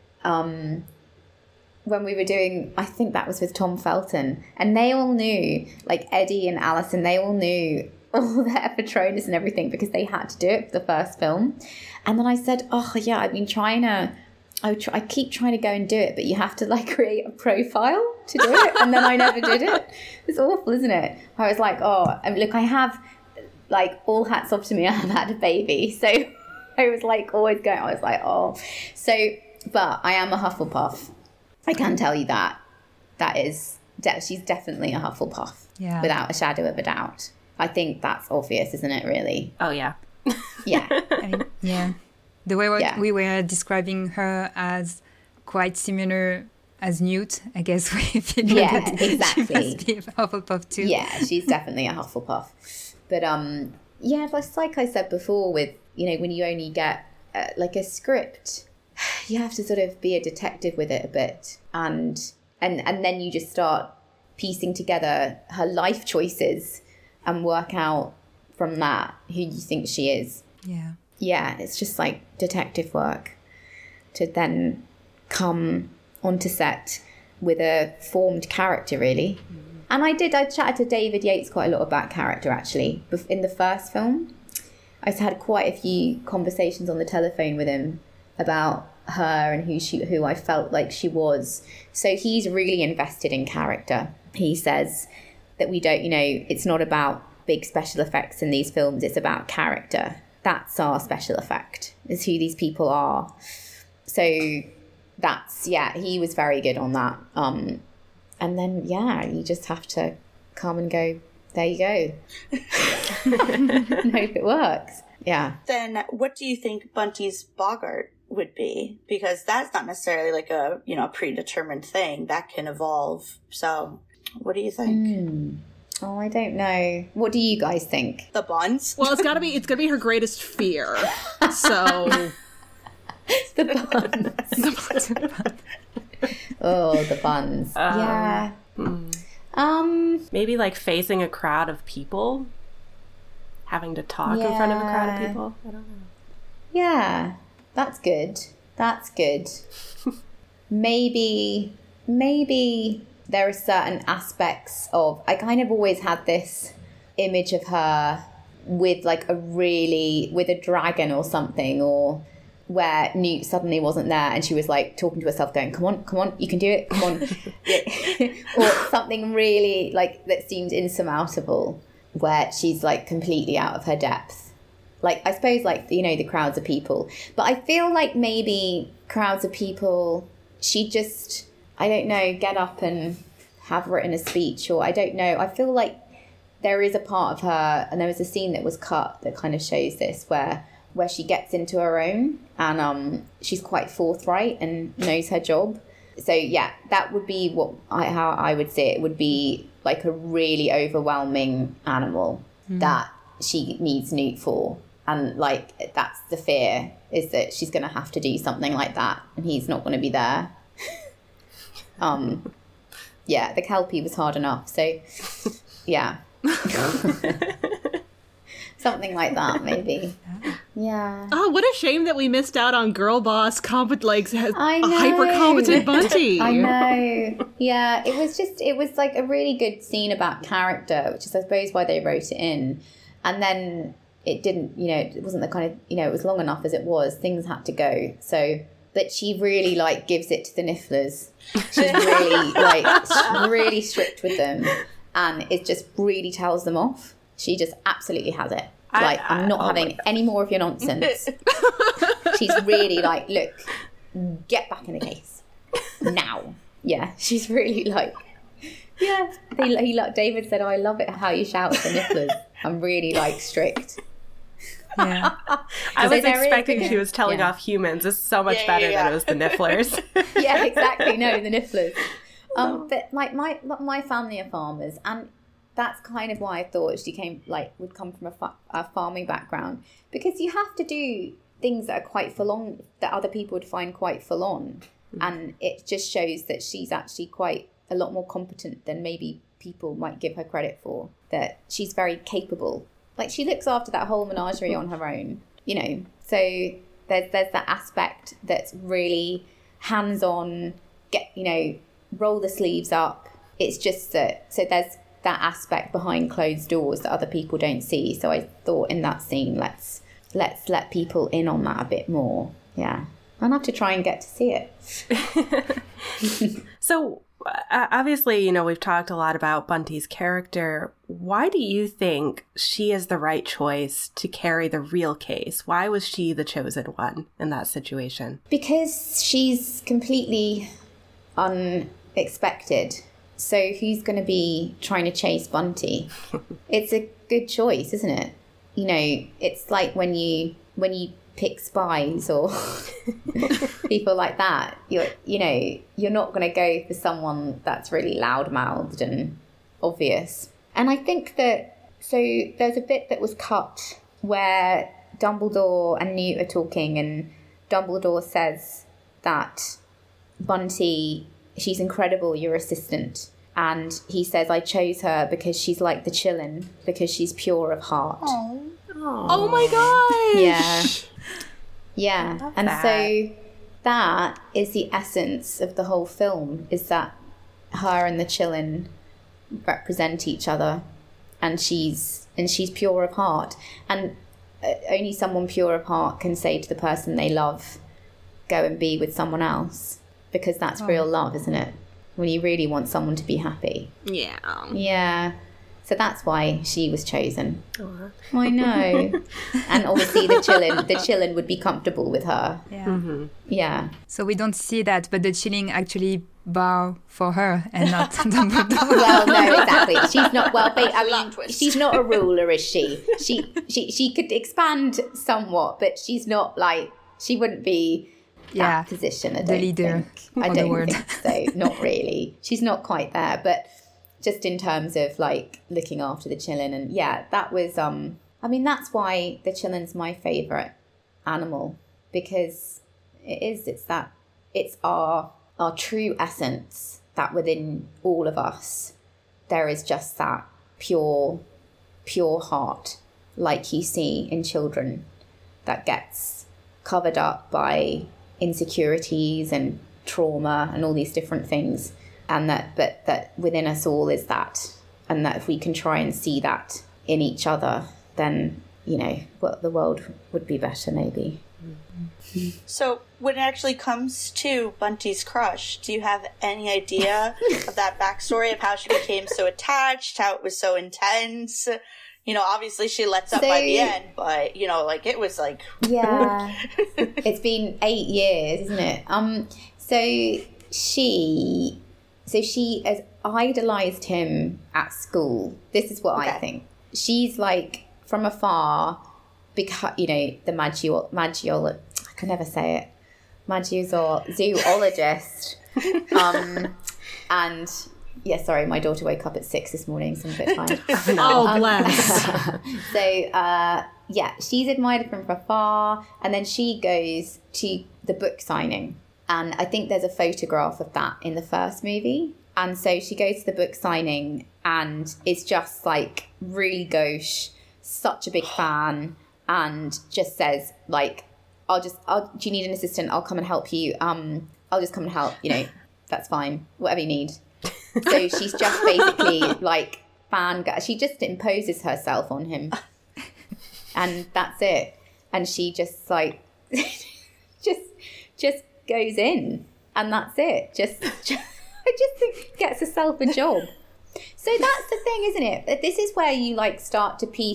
Um, when we were doing, I think that was with Tom Felton, and they all knew, like Eddie and Alison, they all knew all their Patronus and everything because they had to do it for the first film. And then I said, oh yeah, I've been trying to, I, would try, I keep trying to go and do it, but you have to like create a profile to do it. And then I never did it. It's awful, isn't it? I was like, oh, I mean, look, I have, like, all hats off to me, I have had a baby. So I was like always going, I was like, oh. So, but I am a Hufflepuff. I can tell you that. That is, de- she's definitely a Hufflepuff. Yeah. Without a shadow of a doubt. I think that's obvious, isn't it, really? Oh, yeah. Yeah. I mean, yeah. The way what yeah. we were describing her as quite similar as Newt, I guess we figured yeah, that exactly. she must be a Hufflepuff too. Yeah, she's definitely a Hufflepuff. But, um, yeah, it's like I said before with, you know, when you only get, uh, like, a script, you have to sort of be a detective with it a bit. And, and, and then you just start piecing together her life choices and work out from that who you think she is. Yeah. Yeah, it's just like detective work to then come onto set with a formed character, really. Mm. And I did, I chatted to David Yates quite a lot about character, actually. In the first film, I had quite a few conversations on the telephone with him about her and who she, who I felt like she was. So he's really invested in character. He says that we don't, you know, it's not about big special effects in these films, it's about character. That's our special effect, is who these people are. So that's, yeah, he was very good on that. Um, and then, yeah, you just have to come and go, there you go. And hope it works. Yeah. Then what do you think Bunty's boggart would be? Because that's not necessarily like a, you know, predetermined thing. That can evolve. So what do you think? Mm. Oh, I don't know. What do you guys think? The buns? Well, it's gotta be it's gonna be her greatest fear. So the buns. The buns. Oh, the buns. Um, yeah. Hmm. Um maybe like facing a crowd of people. Having to talk yeah. in front of a crowd of people. I don't know. Yeah. That's good. That's good. maybe maybe there are certain aspects of, I kind of always had this image of her with like a really, with a dragon or something, or where Newt suddenly wasn't there and she was like talking to herself going, come on, come on, you can do it, come on. Or something really like that seemed insurmountable, where she's like completely out of her depth. Like, I suppose like, you know, the crowds of people. But I feel like maybe crowds of people, she just, I don't know, get up and have written a speech, or I don't know. I feel like there is a part of her, and there was a scene that was cut that kind of shows this, where where she gets into her own, and um, she's quite forthright and knows her job. So yeah, that would be what I, how I would say it would be, like a really overwhelming animal mm. that she needs Newt for. And like, that's the fear, is that she's going to have to do something like that and he's not going to be there. um, yeah, the Kelpie was hard enough. So yeah. Something like that, maybe. Yeah. Oh, what a shame that we missed out on girl boss, compet- like a know. hyper competent Bunty. I know. Yeah, it was just, it was like a really good scene about character, which is, I suppose, why they wrote it in. And then it didn't, you know, it wasn't the kind of, you know, it was long enough as it was. Things had to go. So, but she really like gives it to the Nifflers. She's really like, she's really strict with them, and it just really tells them off. She just absolutely has it. I, like, I'm not I, oh having any more of your nonsense. She's really like, look, get back in the case now. Yeah, she's really like, yeah. They, he, like David said, oh, I love it how you shout at the nipplers. I'm really like strict. Yeah. I was there is- expecting yeah. she was telling Yeah. off humans. It's so much Yeah, better yeah, than it was the nifflers. Yeah, exactly. No, the nifflers. Um, but like my my family are farmers, and that's kind of why I thought she came like would come from a, fa- a farming background, because you have to do things that are quite full on that other people would find quite full on, mm-hmm. and it just shows that she's actually quite a lot more competent than maybe people might give her credit for. That she's very capable. Like, she looks after that whole menagerie on her own, you know. So there's there's that aspect that's really hands on. Get you know, roll the sleeves up. It's just that. So there's that aspect behind closed doors that other people don't see. So I thought in that scene, let's let's let people in on that a bit more. Yeah, I'll have to try and get to see it. So uh, obviously, you know, we've talked a lot about Bunty's character. Why do you think she is the right choice to carry the real case? Why was she the chosen one in that situation? Because she's completely unexpected. So who's going to be trying to chase Bunty? It's a good choice, isn't it? You know, it's like when you when you pick spies or people like that. You're you know you're not going to go for someone that's really loudmouthed and obvious. And I think that so there's a bit that was cut where Dumbledore and Newt are talking, and Dumbledore says that Bunty, she's incredible, your assistant. And he says, I chose her because she's like the Chillin, because she's pure of heart. Oh, Oh my gosh. Yeah. Yeah. And that. so that is the essence of the whole film, is that her and the Chillin represent each other, and she's and she's pure of heart. And uh, only someone pure of heart can say to the person they love, go and be with someone else, because that's Oh. real love, isn't it? When you really want someone to be happy. Yeah. Yeah. So that's why she was chosen. I know. And obviously the Chillin, the Chillin would be comfortable with her. Yeah. Mm-hmm. Yeah. So we don't see that, but the Chilling actually bow for her and not Dumbledore. Well, no, exactly. She's not. Well, ba- I Plot mean, twist. she's not a ruler, is she? She she she could expand somewhat, but she's not like she wouldn't be Yeah, that position. I the don't leader think. I of the don't world. think so. Not really. She's not quite there, but just in terms of like looking after the Chillin, and yeah, that was. um I mean, that's why the Chillin's my favourite animal, because it is. It's that. It's our our true essence, that within all of us there is just that pure, pure heart, like you see in children, that gets covered up by insecurities and trauma and all these different things. And that, but that within us all is that, and that if we can try and see that in each other, then, you know, well, the world would be better, maybe. So when it actually comes to Bunty's crush, do you have any idea of that backstory of how she became so attached, how it was so intense? You know, obviously she lets up So- by the end, but, you know, like, it was like... Yeah. It's been eight years, isn't it? Um. So she, so she has idolized him at school. This is what I Okay. think. She's like from afar, because you know the magio magiolo. I can never say it. Magio zoologist. um, and yeah, sorry, my daughter woke up at six this morning, so I'm a bit tired. Oh, bless. So, uh, yeah, she's admired from afar, and then she goes to the book signing. And I think there's a photograph of that in the first movie. And so she goes to the book signing and is just like really gauche, such a big fan, and just says, like, I'll just, I'll, do you need an assistant? I'll come and help you. Um, I'll just come and help, you know, that's fine, whatever you need. So she's just basically like fan, she just imposes herself on him. And that's it. And she just like, just, just goes in, and that's it. Just, just I just think gets herself a job. So that's the thing, isn't it? This is where you like start to piece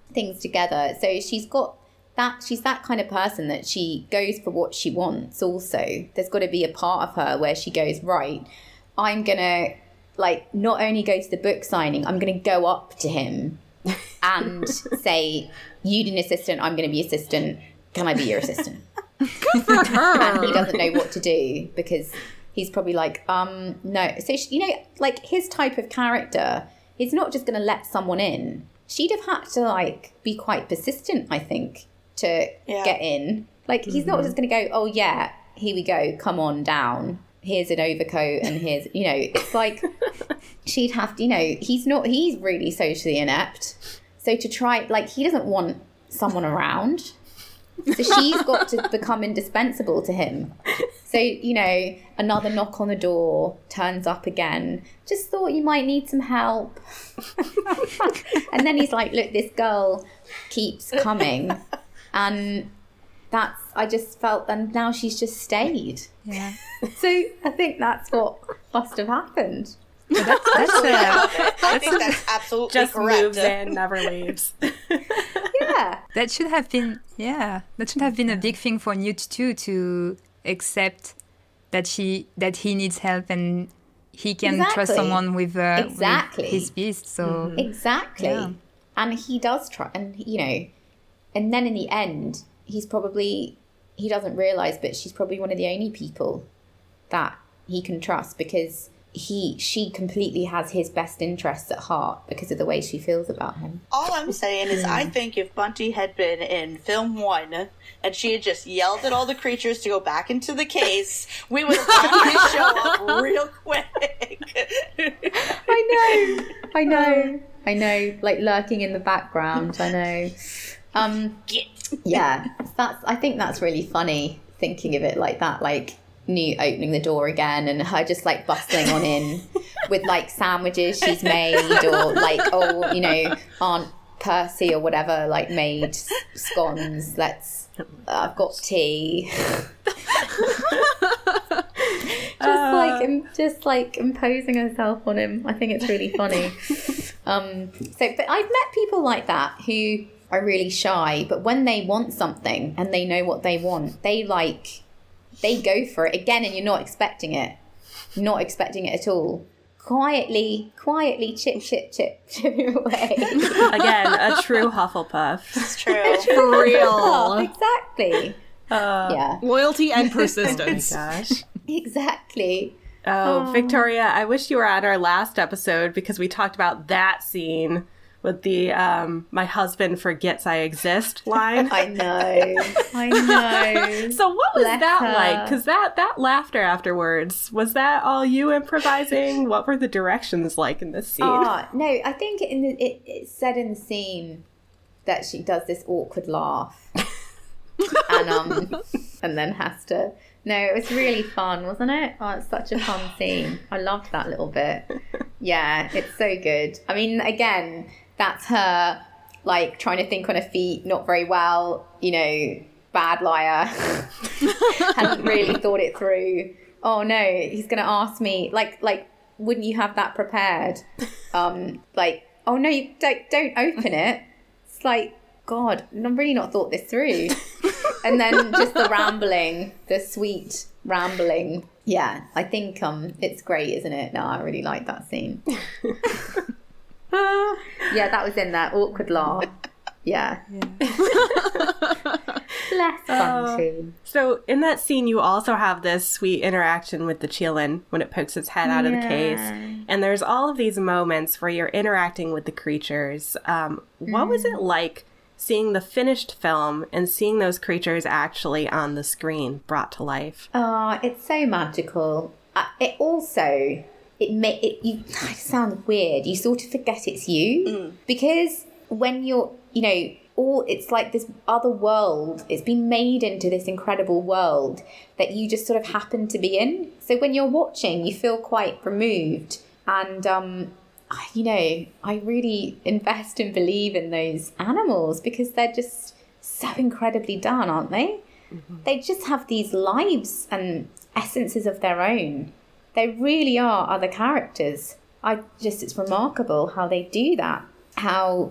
things together. So she's got that, she's that kind of person that she goes for what she wants also. There's got to be a part of her where she goes, right, I'm going to, like, not only go to the book signing, I'm going to go up to him and say, you need an assistant, I'm going to be assistant. Can I be your assistant? Good for her. And he doesn't know what to do because he's probably like, um, no. So, she, you know, like his type of character, he's not just going to let someone in. She'd have had to, like, be quite persistent, I think, to yeah. get in. Like, he's mm-hmm. not just going to go, oh, yeah, here we go, come on down. Here's an overcoat and here's, you know, it's like she'd have to, you know, he's not, he's really socially inept. So to try, like, he doesn't want someone around. So she's got to become indispensable to him. So, you know, another knock on the door, turns up again. Just thought you might need some help. And then he's like, look, this girl keeps coming. And that's, I just felt, and now she's just stayed. Yeah. So I think that's what must have happened. But that's, that's, uh, I think that's absolutely just correct. moves in, never leaves. Yeah. That should have been, yeah, that should have been a big thing for Newt too, to accept that she, that he needs help and he can Exactly. trust someone with, uh, Exactly. with his beast. So Mm-hmm. Exactly. Yeah. And he does try, and, you know, and then in the end, he's probably, he doesn't realise, but she's probably one of the only people that he can trust because he, she completely has his best interests at heart because of the way she feels about him. All I'm saying is I think if Bunty had been in film one and she had just yelled at all the creatures to go back into the case, we would have gotten his show up real quick. I know, I know, I know, like lurking in the background, I know. Um, yeah, that's, I think that's really funny thinking of it like that, like Newt opening the door again and her just like bustling on in with like sandwiches she's made, or like, oh, you know, Aunt Percy or whatever like made scones, let's, uh, I've got tea. just uh, like im- just like imposing herself on him. I think it's really funny. Um, so, but I've met people like that who are really shy, but when they want something and they know what they want, they like, they go for it again, and you're not expecting it, not expecting it at all. Quietly, quietly, chip, chip, chip, chip away. Again, a true Hufflepuff. It's true. For real. Oh, exactly. Uh, Yeah, Loyalty and oh persistence. my gosh. exactly. Oh, Oh. Victoria, I wish you were at our last episode because we talked about that scene with the um, "my husband forgets I exist" line. I know, I know. So what was Bless that her. like? Because that, that laughter afterwards, was that all you improvising? What were the directions like in this scene? Ah, no, I think in the, it, it said in the scene that she does this awkward laugh, and um, and then has to. No, it was really fun, wasn't it? Oh, it's such a fun scene. I loved that little bit. Yeah, it's so good. I mean, again, that's her like trying to think on her feet, not very well. You know, bad liar. Hadn't really thought it through. Oh no, he's going to ask me like like. Wouldn't you have that prepared? Um, like, oh no, you don't don't open it. It's like, God, I've really not thought this through. And then just the rambling, the sweet rambling. Yeah, I think um, it's great, isn't it? No, I really like that scene. Yeah, that was in there. Awkward laugh. Yeah. Bless Bunty. So in that scene, you also have this sweet interaction with the Qilin when it pokes its head out of the case. And there's all of these moments where you're interacting with the creatures. Um, what was it like seeing the finished film and seeing those creatures actually on the screen brought to life? Oh, it's so magical. Uh, it also, it may, it, you, it sounds weird. You sort of forget it's you. Mm. Because when you're, you know, all it's like this other world. It's been made into this incredible world that you just sort of happen to be in. So when you're watching, you feel quite removed. And, um, you know, I really invest and believe in those animals because they're just so incredibly done, aren't they? Mm-hmm. They just have these lives and essences of their own. They really are other characters. I just, it's remarkable how they do that. How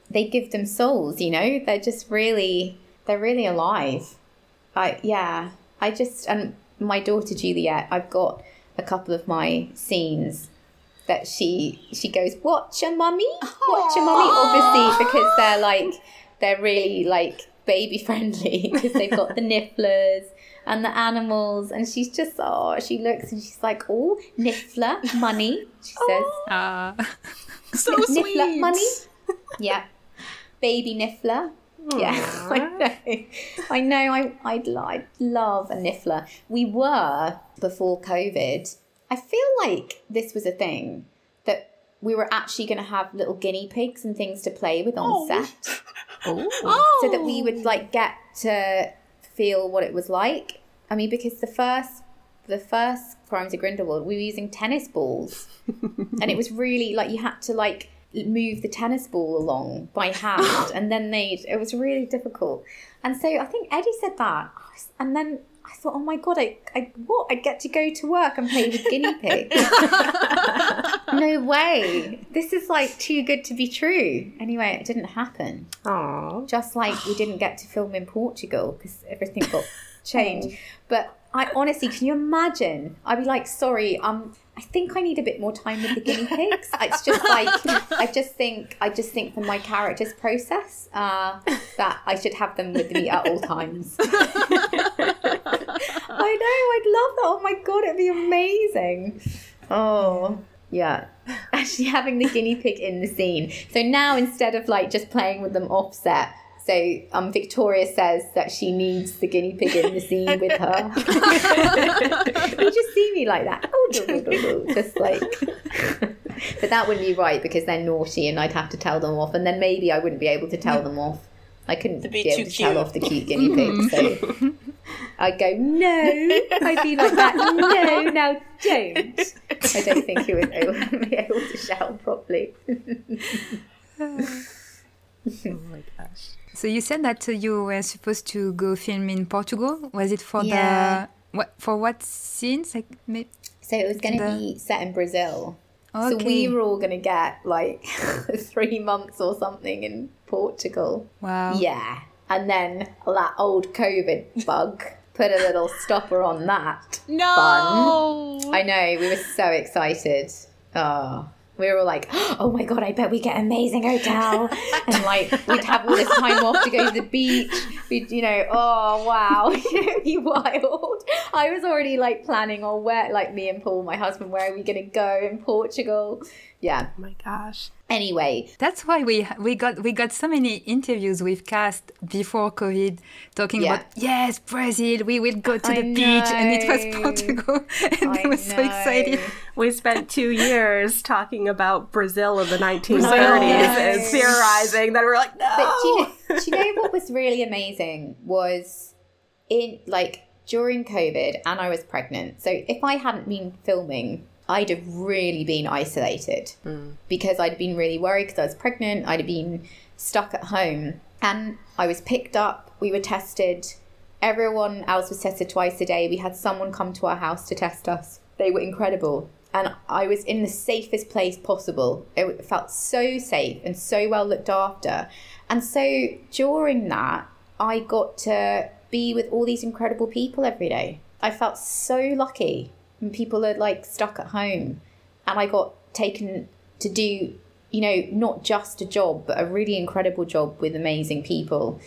they give them souls, you know? They're just really, they're really alive. I, yeah, I just, and my daughter Juliet, I've got a couple of my scenes that she, she goes, watch your mummy, watch your mummy, obviously, because they're like, they're really like baby friendly, because they've got the nifflers and the animals, and she's just, oh, she looks and she's like, oh, niffler, money, she says. Ah, So Niffler, sweet. money. Yeah. Baby niffler. Yeah, I know. I know. I, I'd, I'd love a niffler. We were, before COVID, I feel like this was a thing, that we were actually going to have little guinea pigs and things to play with on Oh. set. Oh. So that we would like get to feel what it was like. I mean, because the first the first Crimes of Grindelwald, we were using tennis balls. And it was really like you had to like move the tennis ball along by hand, and then they it was really difficult. And so I think Eddie said that, and then I thought, oh my god, I, I what I get to go to work and play with guinea pigs. No way, this is like too good to be true. Anyway, it didn't happen. Aww. Just like we didn't get to film in Portugal because everything got changed. But I honestly, can you imagine? I'd be like, sorry, um, I think I need a bit more time with the guinea pigs. It's just like, I just think, I just think for my character's process, uh, that I should have them with me at all times. I know, I'd love that. Oh my God, it'd be amazing. Oh, yeah. Actually having the guinea pig in the scene. So now instead of like just playing with them offset, so um, Victoria says that she needs the guinea pig in the scene with her. You just see me like that. Oh, do, do, do, do. Just like... But that wouldn't be right because they're naughty and I'd have to tell them off. And then maybe I wouldn't be able to tell them off. I couldn't To be, be able too to tell cute. off the cute guinea pig. So I'd go, no. I'd be like that. No, now don't. I don't think he would be able to shout properly. Oh my gosh. so you said that uh, you were supposed to go film in Portugal. Was it for Yeah. the what for what scenes? Like, may- So it was going to The- be set in Brazil. So Okay. we were all going to get like three months or something in Portugal. Wow. Yeah. And then that old COVID bug put a little stopper on that. No. Fun. I know. We were so excited. Oh. We were all like, oh my God, I bet we get an amazing hotel. And like, we'd have all this time off to go to the beach. We'd, you know, oh wow, it'd be wild. I was already like planning on where, like me and Paul, my husband, where are we going to go in Portugal? Yeah. Oh my gosh. Anyway, That's why we we got we got so many interviews with cast before COVID talking Yeah. about yes Brazil, we will go to I the beach, and it was know. Portugal, and they I were so know. excited. We spent two years talking about Brazil of the nineteen I thirties know. and theorizing. Then we're like, no. But do you, know, do you know what was really amazing was in like during COVID and I was pregnant. So if I hadn't been filming, I'd have really been isolated because I'd been really worried because I was pregnant. I'd have been stuck at home and I was picked up. We were tested. Everyone else was tested twice a day. We had someone come to our house to test us. They were incredible. And I was in the safest place possible. It felt so safe and so well looked after. And so during that, I got to be with all these incredible people every day. I felt so lucky. And people are like stuck at home. And I got taken to do, you know, not just a job, but a really incredible job with amazing people.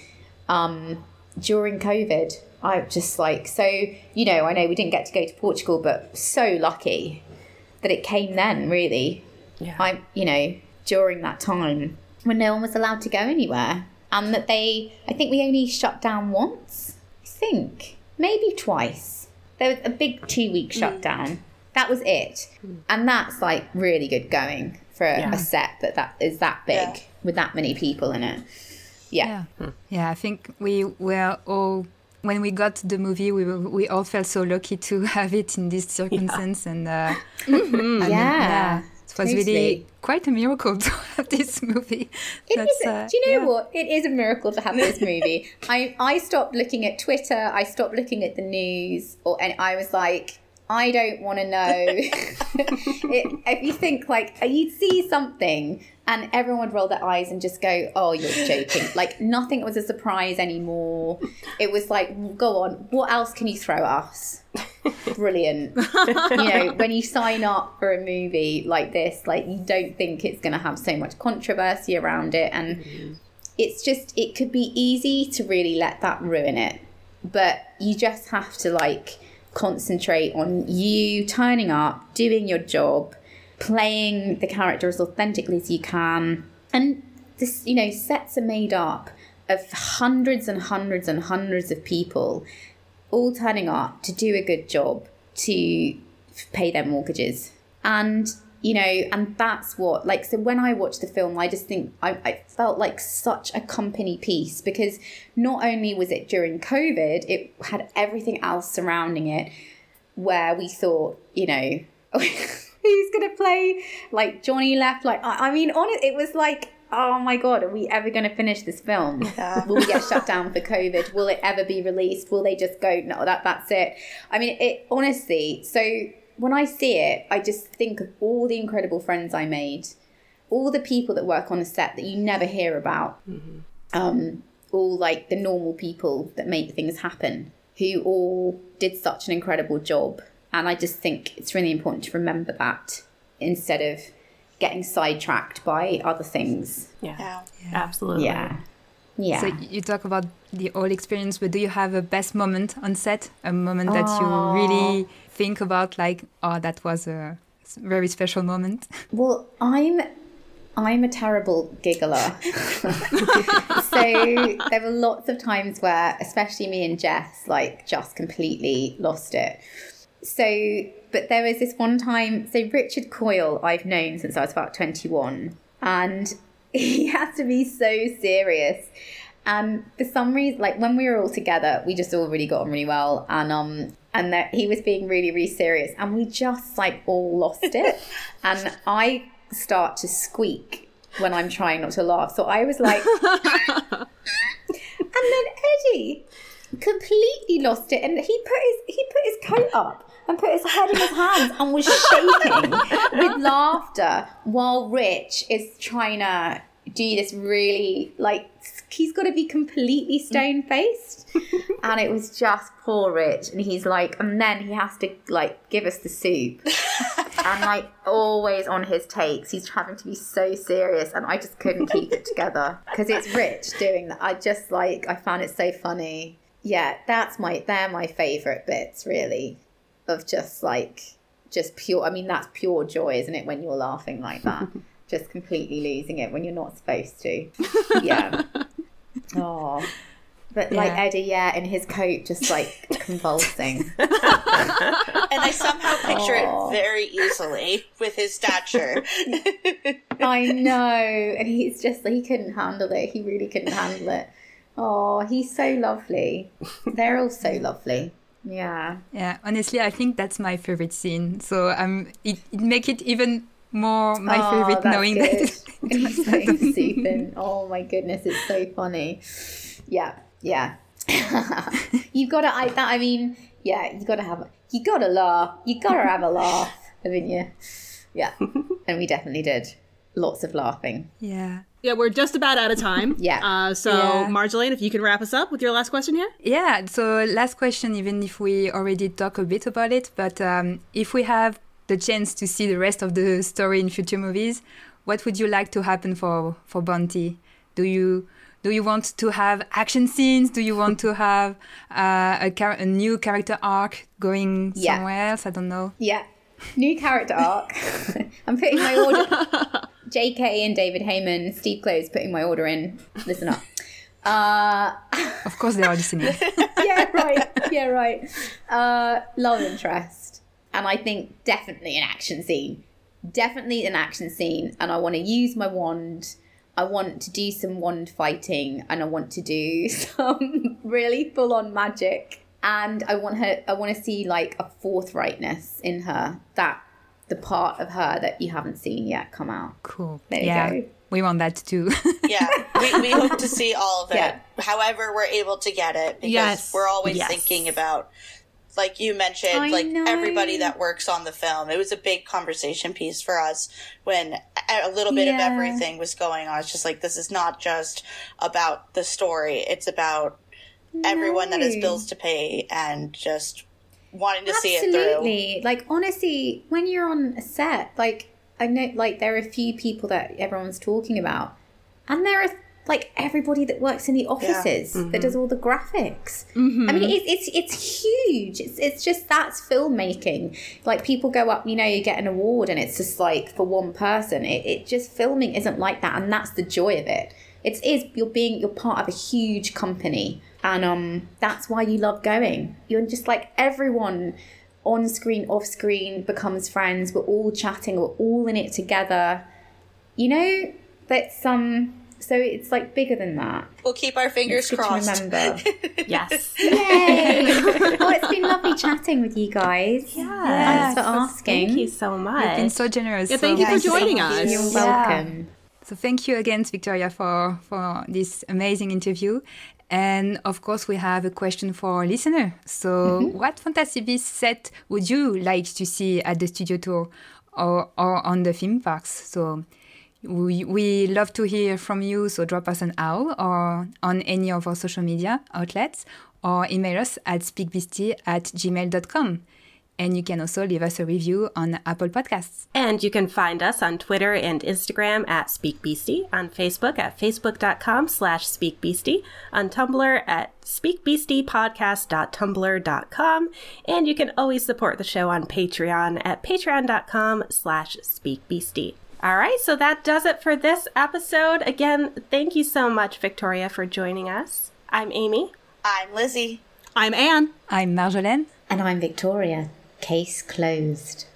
Um, during COVID, I just like, so, you know, I know we didn't get to go to Portugal, but so lucky that it came then, really. Yeah. I, you know, during that time when no one was allowed to go anywhere. And that they, I think we only shut down once, I think, maybe twice. There was a big two week shutdown. That was it. And that's like really good going for a, Yeah. a set that, that is that big Yeah. with that many people in it. Yeah. Yeah, yeah. I think we were all when we got the movie, we were, we all felt so lucky to have it in this circumstance, and uh, I mean, Yeah. it was Totally. really quite a miracle to have this movie. It That's, is. uh, Do you know yeah. what? It is a miracle to have this movie. I, I stopped looking at Twitter. I stopped looking at the news, or and I was like, I don't want to know. it, if you think like, you'd see something and everyone would roll their eyes and just go, oh, you're joking. Like nothing was a surprise anymore. It was like, go on, what else can you throw at us? Brilliant. You know, when you sign up for a movie like this, like you don't think it's going to have so much controversy around it. And mm-hmm. it's just, it could be easy to really let that ruin it. But you just have to like concentrate on you turning up, doing your job, playing the character as authentically as you can. And this, you know, sets are made up of hundreds and hundreds and hundreds of people all turning up to do a good job, to pay their mortgages. And, you know, and that's what, like, so when I watched the film, I just think I, I felt like such a company piece, because not only was it during COVID, it had everything else surrounding it where we thought, you know, who's going to play? Like, Johnny left, like, I, I mean, on it, it was like, oh my God, are we ever going to finish this film? Yeah. Will we get shut down for COVID? Will it ever be released? Will they just go, no, that that's it? I mean, it honestly, so when I see it, I just think of all the incredible friends I made, all the people that work on the set that you never hear about, mm-hmm. um, all like the normal people that make things happen, who all did such an incredible job. And I just think it's really important to remember that instead of getting sidetracked by other things. Yeah, yeah. Absolutely. Yeah. Yeah. So you talk about the whole experience, but do you have a best moment on set? A moment that oh. you really think about, like, oh, that was a very special moment? Well, I'm I'm a terrible giggler. So there were lots of times where, especially me and Jess, like, just completely lost it. So, but there was this one time, so Richard Coyle I've known since I was about twenty-one, and he had to be so serious. And for some reason, like when we were all together, we just all really got on really well. And um, and that he was being really, really serious, and we just like all lost it. And I start to squeak when I'm trying not to laugh. So I was like, and then Eddie completely lost it, and he put his he put his coat up and put his head in his hands and was shaking with laughter while Rich is trying to do this really, like, he's got to be completely stone-faced. And it was just poor Rich. And he's like, and then he has to, like, give us the soup. And, like, always on his takes, he's having to be so serious. And I just couldn't keep it together because it's Rich doing that. I just, like, I found it so funny. Yeah, that's my, they're my favourite bits, really. Of just like, just pure, I mean, that's pure joy, isn't it? When you're laughing like that, just completely losing it when you're not supposed to. Yeah. Oh, but yeah. Like Eddie, yeah, in his coat, just like convulsing. And I somehow picture oh. it very easily with his stature. I know. And he's just, he couldn't handle it. He really couldn't handle it. Oh, he's so lovely. They're all so lovely. Yeah. Yeah. Honestly, I think that's my favorite scene. So um, it, it makes it even more my oh, favorite knowing good. that he's putting soup in. Oh my goodness, it's so funny. Yeah, yeah. You've got to. I that. I mean, yeah. You got to have. You got to laugh. You got to have a laugh, haven't you? Yeah. And we definitely did. Lots of laughing. Yeah. Yeah, we're just about out of time. Yeah. Uh, so, yeah. Marjolaine, if you can wrap us up with your last question here. Yeah. So, last question, even if we already talked a bit about it, but um, if we have the chance to see the rest of the story in future movies, what would you like to happen for, for Bounty? Do you do you want to have action scenes? Do you want to have uh, a, char- a new character arc going yeah. somewhere else? I don't know. Yeah. New character arc. I'm putting my order. J K and David Heyman, Steve Close putting my order in. Listen up. Uh, of course they are listening. yeah, right. Yeah, right. Uh, love interest. And I think definitely an action scene. Definitely an action scene. And I want to use my wand. I want to do some wand fighting. And I want to do some really full-on magic. And I want her. I want to see like a forthrightness in her, that the part of her that you haven't seen yet come out. Cool. There yeah, you go. We want that too. Yeah, we, we hope to see all of it. Yeah. However, we're able to get it, because yes. we're always yes. thinking about like you mentioned, I like know. everybody that works on the film. It was a big conversation piece for us when a little bit Yeah. of everything was going on. It's just like, this is not just about the story. It's about everyone that has No. bills to pay and just wanting to see it through. Absolutely. Like, honestly, when you're on a set, like, I know, like, there are a few people that everyone's talking about, and there are, like, everybody that works in the offices that does all the graphics. Mm-hmm. I mean, it's it's it's huge. It's it's just, that's filmmaking. Like, people go up, you know, you get an award, and it's just, like, for one person. It, it just, filming isn't like that, and that's the joy of it. It is, you're being, you're part of a huge company, and um, that's why you love going. You're just like, everyone on screen, off screen becomes friends. We're all chatting. We're all in it together. You know, that's um. So it's like bigger than that. We'll keep our fingers It's good crossed. to remember. Yes. Yay! Oh, it's been lovely chatting with you guys. Yeah. Thanks for asking. Thank you so much. You've been so generous. Yeah, so thank you for Thank you so joining much. us. You're Yeah. welcome. So thank you again, Victoria, for, for this amazing interview. And of course, we have a question for our listener. So what Fantastic Beasts set would you like to see at the studio tour or, or on the theme parks? So we, we love to hear from you. So drop us an owl or on any of our social media outlets, or email us at speakbeastie at gmail dot com. And you can also leave us a review on Apple Podcasts. And you can find us on Twitter and Instagram at SpeakBeastie, on Facebook at facebook.com slash SpeakBeastie, on Tumblr at speakbeastiepodcast dot tumblr dot com, and you can always support the show on Patreon at patreon.com slash SpeakBeastie. All right, so that does it for this episode. Again, thank you so much, Victoria, for joining us. I'm Amy. I'm Lizzie. I'm Anne. I'm Marjolaine. And I'm Victoria. Case closed.